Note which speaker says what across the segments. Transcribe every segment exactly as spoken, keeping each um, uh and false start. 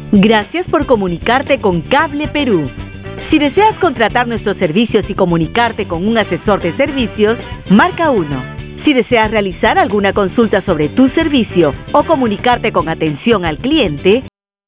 Speaker 1: Gracias por comunicarte con Cable Perú. Si deseas contratar nuestros servicios y comunicarte con un asesor de servicios, marca uno. Si deseas realizar alguna consulta sobre tu servicio o comunicarte con atención al cliente,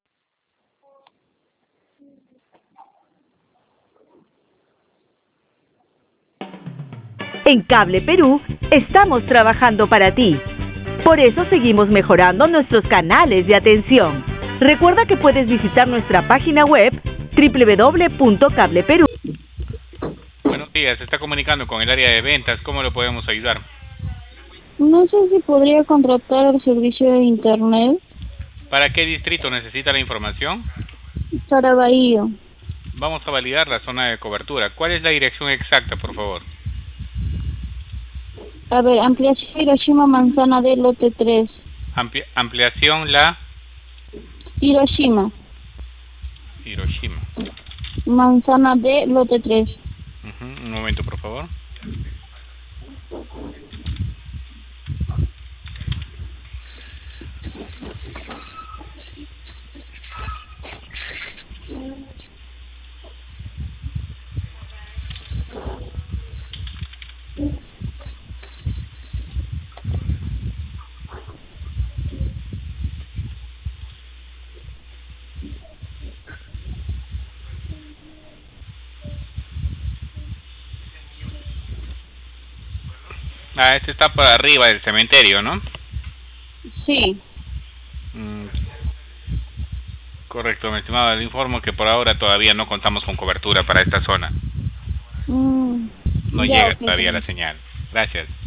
Speaker 1: en Cable Perú estamos trabajando para ti. Por eso seguimos mejorando nuestros canales de atención. Recuerda que puedes visitar nuestra página web doble u doble u doble u punto cable perú.
Speaker 2: Buenos días, se está comunicando con el área de ventas. ¿Cómo lo podemos ayudar?
Speaker 3: No sé si podría contratar el servicio de internet
Speaker 2: ¿Para qué distrito necesita la información?
Speaker 3: para Bahía.
Speaker 2: Vamos a validar la zona de cobertura. ¿Cuál es la dirección exacta, por favor?
Speaker 3: A ver, ampliación Hiroshima Manzana D, lote tres.
Speaker 2: Ampli ampliación la...
Speaker 3: Hiroshima.
Speaker 2: Hiroshima.
Speaker 3: Manzana D, lote tres.
Speaker 2: Uh-huh. Un momento, por favor. Ah, este está por arriba del cementerio, ¿no?
Speaker 3: Sí.
Speaker 2: Mm, correcto, mi estimado. Le informo que por ahora todavía no contamos con cobertura para esta zona.
Speaker 3: Mm,
Speaker 2: No
Speaker 3: ya,
Speaker 2: llega
Speaker 3: ok.
Speaker 2: todavía la señal. Gracias.